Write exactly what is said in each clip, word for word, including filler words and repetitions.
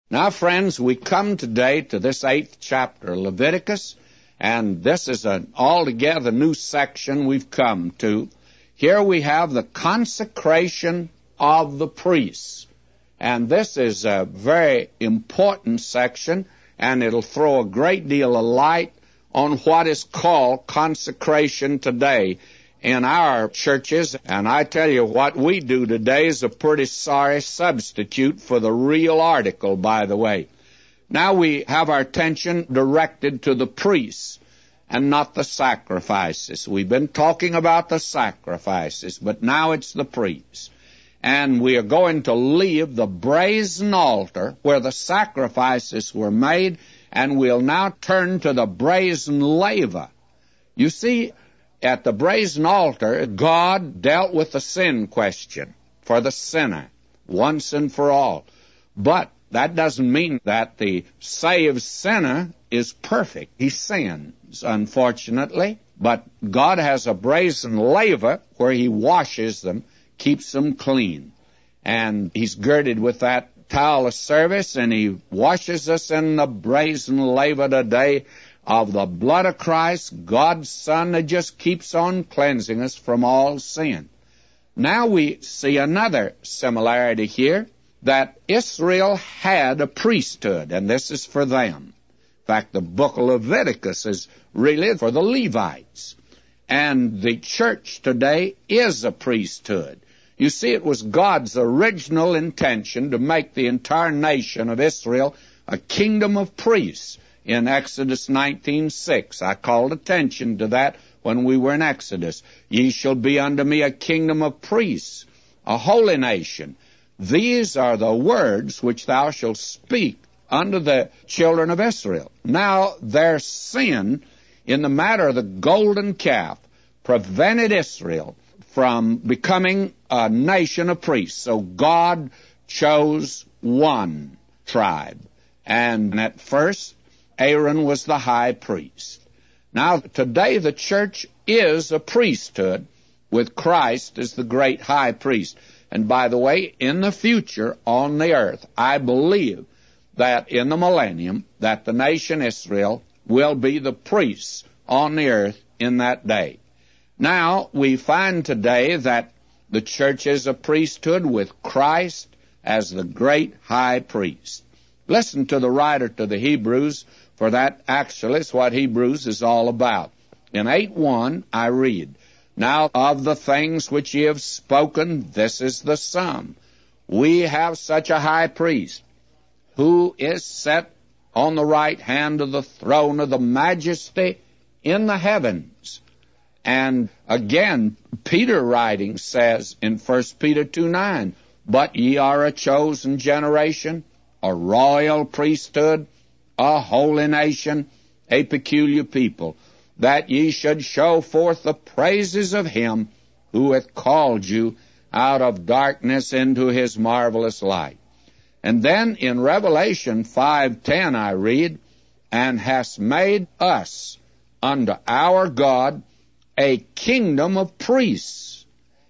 Now, friends, we come today to this eighth chapter of Leviticus, and this is an altogether new section we've come to. Here we have the consecration of the priests, and this is a very important section, and it'll throw a great deal of light on what is called consecration today in our churches. And I tell you, what we do today is a pretty sorry substitute for the real article, by the way. Now we have our attention directed to the priests and not the sacrifices. We've been talking about the sacrifices, but now it's the priests. And we are going to leave the brazen altar where the sacrifices were made, and we'll now turn to the brazen laver. You see, at the brazen altar, God dealt with the sin question for the sinner once and for all. But that doesn't mean that the saved sinner is perfect. He sins, unfortunately. But God has a brazen laver where He washes them, keeps them clean. And He's girded with that towel of service, and He washes us in the brazen laver today of the blood of Christ, God's Son, that just keeps on cleansing us from all sin. Now we see another similarity here, that Israel had a priesthood, and this is for them. In fact, the book of Leviticus is really for the Levites. And the church today is a priesthood. You see, it was God's original intention to make the entire nation of Israel a kingdom of priests. In Exodus nineteen six, I called attention to that when we were in Exodus. Ye shall be unto me a kingdom of priests, a holy nation. These are the words which thou shalt speak unto the children of Israel. Now, their sin in the matter of the golden calf prevented Israel from becoming a nation of priests. So God chose one tribe. And at first, Aaron was the high priest. Now, today the church is a priesthood with Christ as the great high priest. And by the way, in the future on the earth, I believe that in the millennium, that the nation Israel will be the priests on the earth in that day. Now, we find today that the church is a priesthood with Christ as the great high priest. Listen to the writer to the Hebrews, for that actually is what Hebrews is all about. In eight one, I read, Now of the things which ye have spoken, this is the sum. We have such a high priest, who is set on the right hand of the throne of the majesty in the heavens. And again, Peter writing says in First Peter two nine, But ye are a chosen generation, a royal priesthood, a holy nation, a peculiar people, that ye should show forth the praises of Him who hath called you out of darkness into His marvelous light. And then in Revelation five ten I read, And hast made us unto our God a kingdom of priests,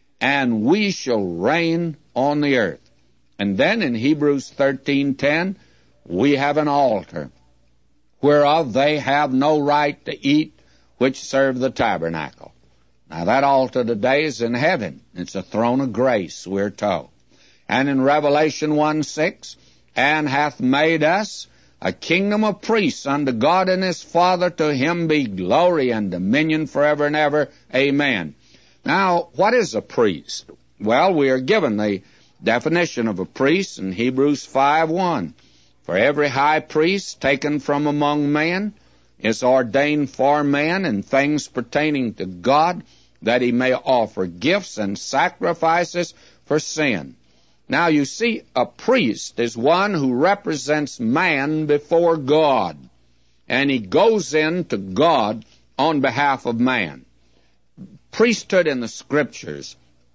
and we shall reign on the earth. And then in Hebrews thirteen ten, we have an altar, whereof they have no right to eat which serve the tabernacle. Now that altar today is in heaven. It's a throne of grace, we're told. And in Revelation one six, And hath made us a kingdom of priests unto God and His Father, to Him be glory and dominion forever and ever. Amen. Now, what is a priest? Well, we are given the definition of a priest in Hebrews five one. For every high priest taken from among men is ordained for man in things pertaining to God, that he may offer gifts and sacrifices for sin. Now, you see, a priest is one who represents man before God, and he goes in to God on behalf of man. Priesthood in the Scriptures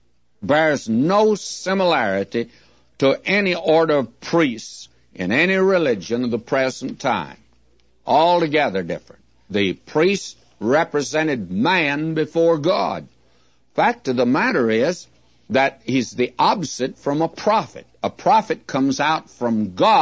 bears no similarity to any order of priests in any religion of the present time. Altogether different. The priest represented man before God. Fact of the matter is that he's the opposite from a prophet. A prophet comes out from God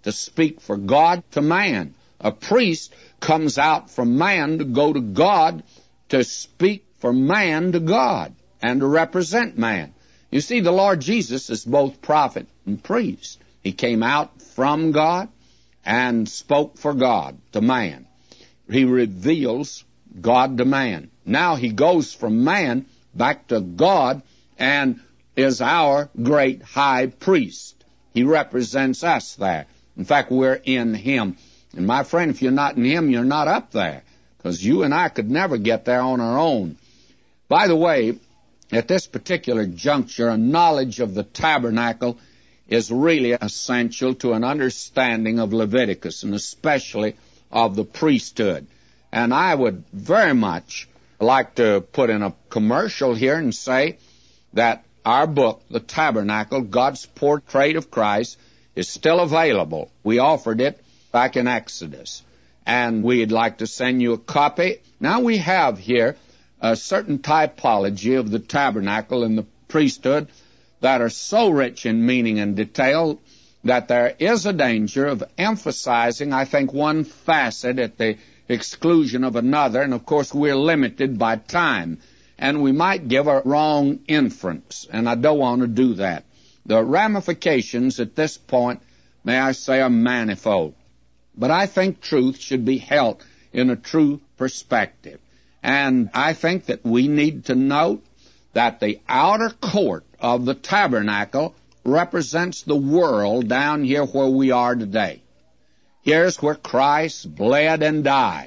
to speak for God to man. A priest comes out from man to go to God, to speak for man to God, and to represent man. You see, the Lord Jesus is both prophet and priest. He came out from God and spoke for God to man. He reveals God to man. Now he goes from man back to God and is our great high priest. He represents us there. In fact, we're in him. And my friend, if you're not in him, you're not up there, because you and I could never get there on our own. By the way, at this particular juncture, a knowledge of the tabernacle is really essential to an understanding of Leviticus, and especially of the priesthood. And I would very much like to put in a commercial here and say that our book, The Tabernacle, God's Portrait of Christ, is still available. We offered it back in Exodus, and we'd like to send you a copy. Now we have here a certain typology of the tabernacle and the priesthood that are so rich in meaning and detail that there is a danger of emphasizing, I think, one facet at the exclusion of another, and of course we're limited by time, and we might give a wrong inference, and I don't want to do that. The ramifications at this point, may I say, are manifold. But I think truth should be held in a true perspective. And I think that we need to note that the outer court of the tabernacle represents the world down here where we are today. Here's where Christ bled and died.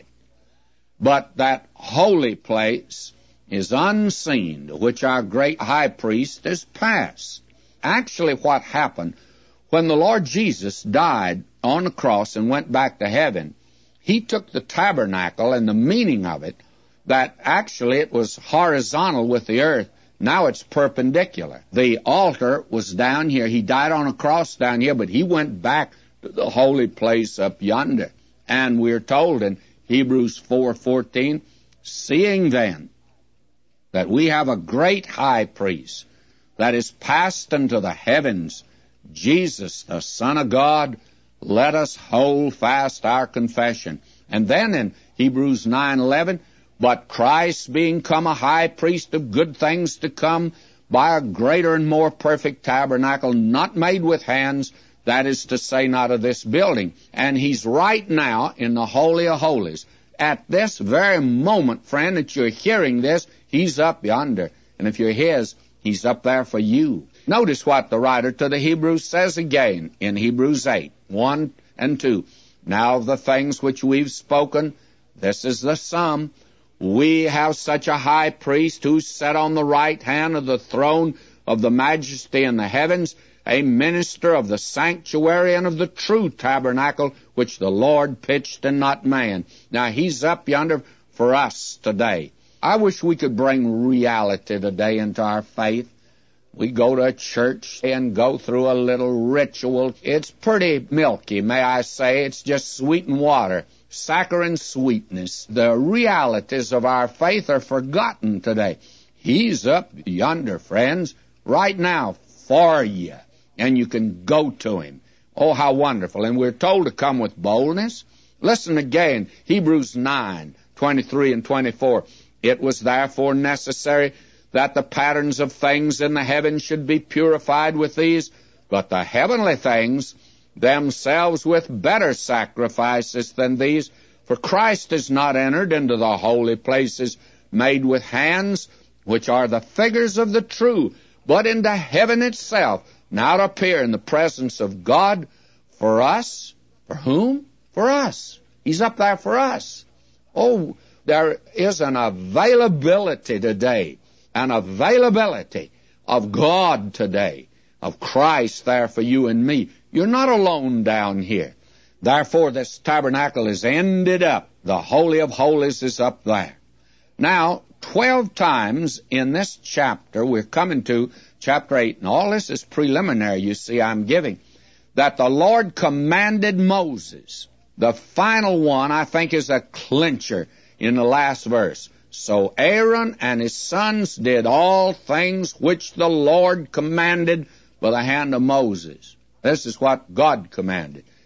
But that holy place is unseen, to which our great high priest is passed. Actually, what happened when the Lord Jesus died on the cross and went back to heaven, he took the tabernacle and the meaning of it, that actually it was horizontal with the earth. Now it's perpendicular. The altar was down here. He died on a cross down here, but he went back to the holy place up yonder. And we're told in Hebrews four fourteen, seeing then that we have a great high priest that is passed into the heavens, Jesus, the Son of God, let us hold fast our confession. And then in Hebrews nine eleven, but Christ being come a high priest of good things to come by a greater and more perfect tabernacle, not made with hands, that is to say, not of this building. And he's right now in the Holy of Holies. At this very moment, friend, that you're hearing this, he's up yonder. And if you're his, he's up there for you. Notice what the writer to the Hebrews says again in Hebrews eight, one and two. Now of the things which we've spoken, this is the sum. We have such a high priest who sat on the right hand of the throne of the majesty in the heavens, a minister of the sanctuary and of the true tabernacle, which the Lord pitched and not man. Now he's up yonder for us today. I wish we could bring reality today into our faith. We go to a church and go through a little ritual. It's pretty milky, may I say. It's just sweetened water. Saccharine sweetness. The realities of our faith are forgotten today. He's up yonder, friends, right now for you, and you can go to him. Oh, how wonderful. And we're told to come with boldness. Listen again, Hebrews nine, twenty-three and twenty-four. It was therefore necessary that the patterns of things in the heavens should be purified with these, but the heavenly things themselves with better sacrifices than these. For Christ is not entered into the holy places made with hands, which are the figures of the true, but into heaven itself, now to appear in the presence of God for us. For whom? For us. He's up there for us. Oh, there is an availability today, an availability of God today, of Christ there for you and me. You're not alone down here. Therefore, this tabernacle is ended up. The Holy of Holies is up there. Now, twelve times in this chapter, we're coming to chapter eight, and all this is preliminary, you see, I'm giving, that the Lord commanded Moses. The final one, I think, is a clincher in the last verse. So Aaron and his sons did all things which the Lord commanded by the hand of Moses. This is what God commanded.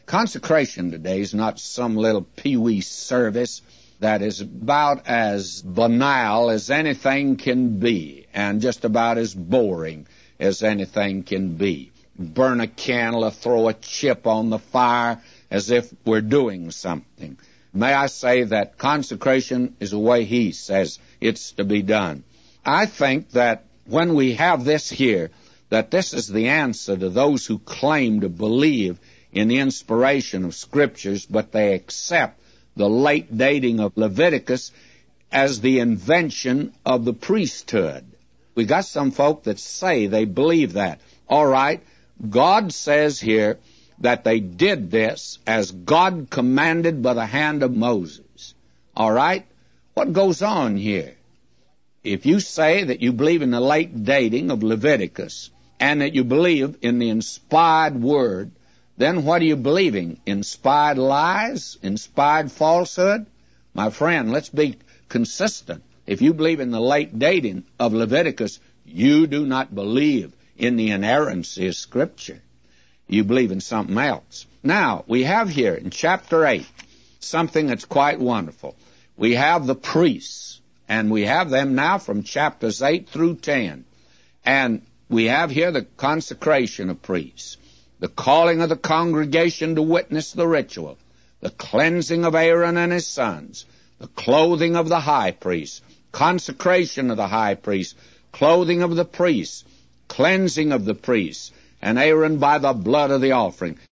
Consecration today is not some little pee-wee service that is about as banal as anything can be and just about as boring as anything can be. Burn a candle or throw a chip on the fire as if we're doing something. May I say that consecration is the way He says it's to be done. I think that when we have this here, that this is the answer to those who claim to believe in the inspiration of Scriptures, but they accept the late dating of Leviticus as the invention of the priesthood. We got some folk that say they believe that. All right, God says here that they did this as God commanded by the hand of Moses. All right, what goes on here? If you say that you believe in the late dating of Leviticus and that you believe in the inspired word, then what are you believing? Inspired lies? Inspired falsehood? My friend, let's be consistent. If you believe in the late dating of Leviticus, you do not believe in the inerrancy of Scripture. You believe in something else. Now, we have here in chapter eight something that's quite wonderful. We have the priests, and we have them now from chapters eight through ten. And we have here the consecration of priests, the calling of the congregation to witness the ritual, the cleansing of Aaron and his sons, the clothing of the high priest, consecration of the high priest, clothing of the priests, cleansing of the priests, and Aaron by the blood of the offering.